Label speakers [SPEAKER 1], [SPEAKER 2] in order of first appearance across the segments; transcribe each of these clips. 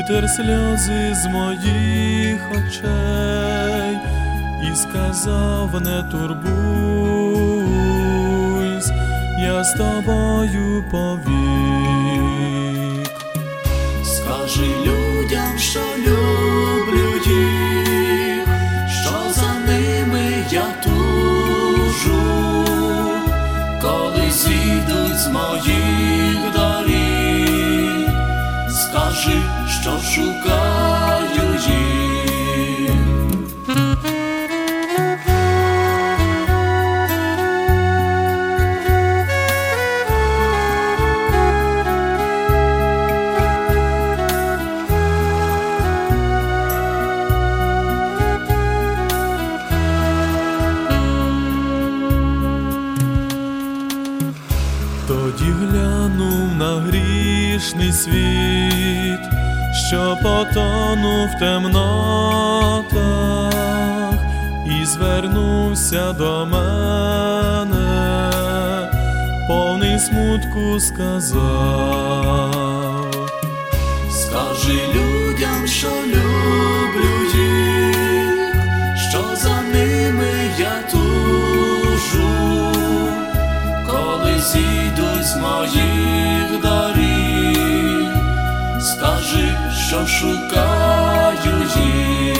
[SPEAKER 1] витер сльози з моїх очей і сказав: не турбуйсь, я з тобою повік.
[SPEAKER 2] Скажи людям, що люблю їх, що за ними я тужу, коли зійдуть з моїх доріг. Скажи, що шукаю їх.
[SPEAKER 1] Тоді глянув на грішний світ, що потонув в темнотах, і звернувся до мене, повний смутку сказав:
[SPEAKER 2] скажи людям, що люблю їх, що за ними я тужу, коли зійдуть з моїх доріг. Скажи, що шукаю їх.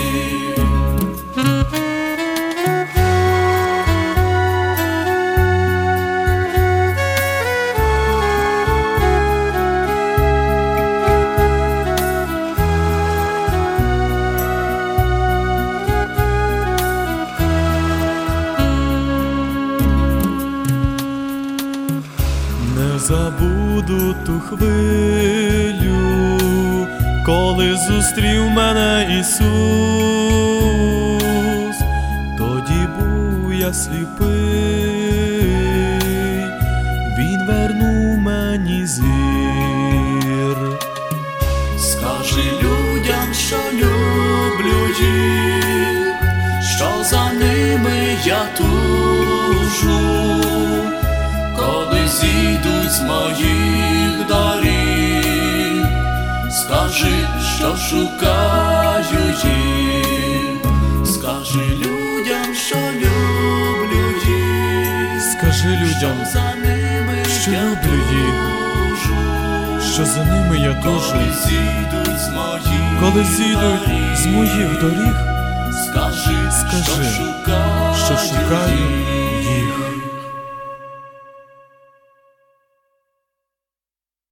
[SPEAKER 1] Не забуду ту хвилю, коли зустрів мене Ісус. Тоді був я сліпий, Він вернув мені зір.
[SPEAKER 2] Скажи людям, що люблю їх, що за ними я тужу, коли зійдуть з моїх доріг. Скажи, що шукаю їх. Скажи людям, що люблю їх.
[SPEAKER 1] Скажи людям,
[SPEAKER 2] за ними
[SPEAKER 1] що
[SPEAKER 2] я
[SPEAKER 1] люблю їх,
[SPEAKER 2] тужу,
[SPEAKER 1] що за ними я
[SPEAKER 2] коли
[SPEAKER 1] тужу.
[SPEAKER 2] зійдуть з моїх
[SPEAKER 1] Коли зійдуть з моїх доріг,
[SPEAKER 2] скажи,
[SPEAKER 1] скажи,
[SPEAKER 2] що шукаю
[SPEAKER 1] що шукаю
[SPEAKER 2] їх.